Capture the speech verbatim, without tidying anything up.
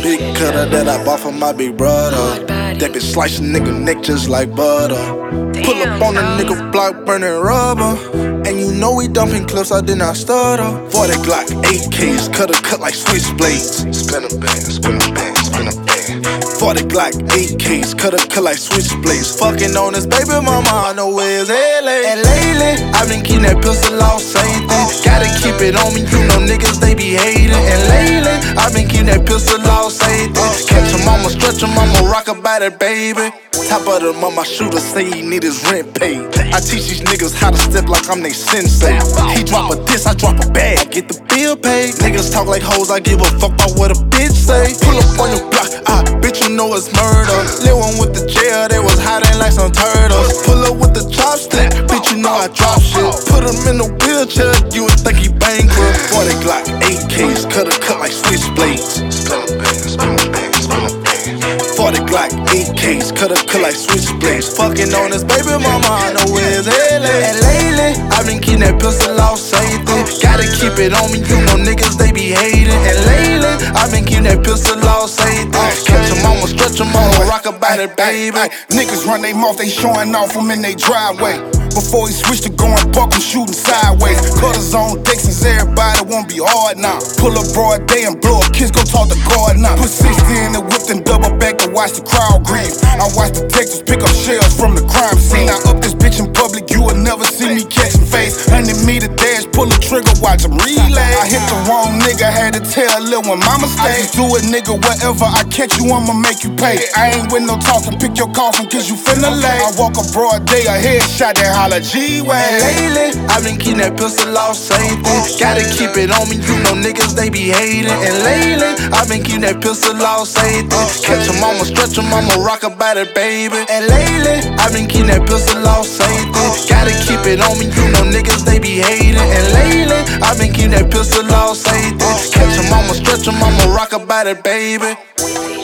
big cutter that I bought from my big brother. That bitch slice a nigga neck just like butter. Pull up on a nigga block burning rubber. And you know we dumping clips, I did not stutter. forty Glock, eight Ks, cutter cut like switchblades. Spin a band, spin a band, spin a band. forty Glock, eight Ks, cutter cut like switchblades. Fucking on this baby mama, I know where it's L A. And lately, I've been keeping that pistol off, same thing. Gotta keep it on me, you know niggas, they be hating. And lately, I've been keeping that pistol off, same thing. Catch a mama, stretch a mama, rock about it, baby. Top of the mama shooter say he need his rent paid. I teach these niggas how to step like I'm they sensei. He drop a diss, I drop a bag, I get the bill paid. Niggas talk like hoes, I give a fuck about what a bitch say. Pull up on your block, ah, bitch you know it's murder. Little one with the jail, they was hiding like some turtles. Pull up with the chopstick, bitch you know I drop shit. Put him in a wheelchair, you would think he bankrupt. forty Glock, eight Ks, cut a cut like switchblades. Spin a band, spin a band, spin a band. forty Glock, eight Ks, cut a cut like switchblades. Fucking on this baby mama, I know where it's L A. And lately, I've been keeping that pistol off, same thing. Gotta keep it on me, you know niggas, they be hating. And lately, I've been keeping that pistol off, same thing. Catch a mama, stretch a mama, rock about it, baby. Niggas run they mouth, they showing off them in they driveway. Before he switched to going buck, I'm shooting sideways. Cutters on decks, since everybody won't be hard now. Pull up broad day and blow up, kids go talk to God now. Put sixty in the whip and double back to watch the crowd grieve. I watch detectives pick up shells from the crime scene. I up this bitch in public, you will never see me catching face. Hundred meter dash, pull the trigger, watch him relay. I hit the wrong nigga, had to tell Lil when mama stay. I just do it, nigga, wherever I catch you, I'ma make you pay. I ain't with no talking, pick your coffin, cause you finna lay. I walk a broad day, a headshot that holla G-Way. And lately, I've been keeping that pistol off, same thing. Gotta keep it on me, you know niggas, they be hating. And lately, I've been keeping that pistol off, same thing. Catch a mama, stretch a mama, rock about it, baby. And lately, I've been keeping that pistol off, same thing. Gotta keep it on me, you know niggas, they be hating. And lately, I've been keeping that pistol off, same thing. Catch a mama, stretch a mama, rock about it, baby.